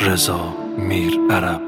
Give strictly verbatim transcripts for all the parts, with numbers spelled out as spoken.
رضا میر عرب.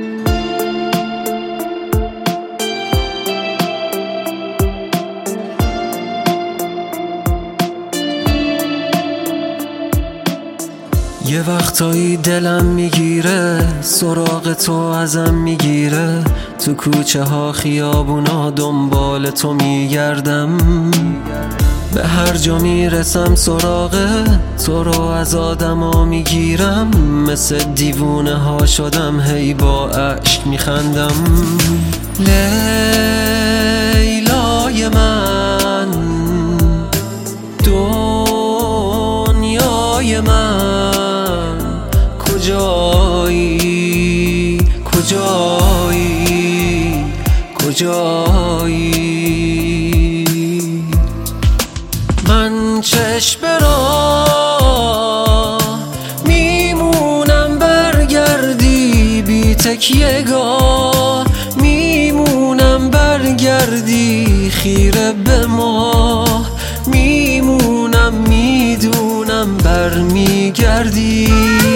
یه وقتایی دلم میگیره، سراغ تو ازم میگیره، تو کوچه ها خیابونا دنبال تو میگردم، به هر جا میرسم سراغ تو رو از آدما میگیرم، مثل دیوونه ها شدم هی با عشق میخندم. لیلای من، دنیای من، کجایی کجایی کجایی؟ من چشم را میمونم برگردی، بی تکیه گاه میمونم برگردی، خیره به ما میمونم میدونم برمیگردی.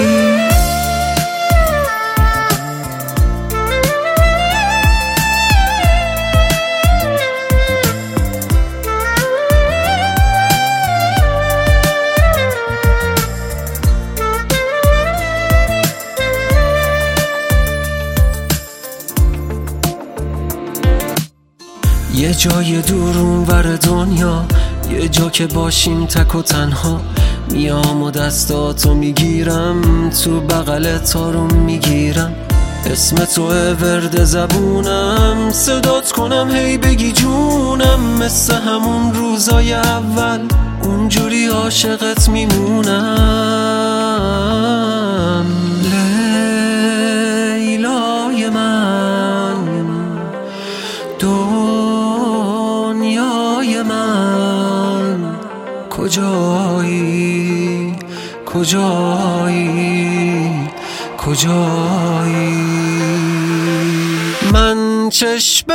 یه جای دور اونور دنیا، یه جا که باشیم تک و تنها، میام و دستاتو میگیرم، تو بغلت آروم میگیرم، اسم توه ورد زبونم، صدات کنم هی بگی جونم، مثل همون روزای اول اونجوری عاشقت میمونم. لیلای من، دنیای من، کجایی کجایی کجایی؟ من چشم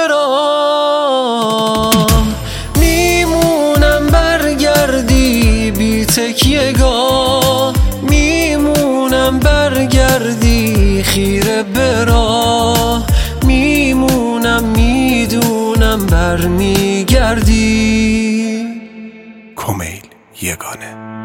را میمونم برگردی، بی تکیه گاه میمونم برگردی، خیره به راه میمونم میدونم برمیگردی. کمیل یگانه.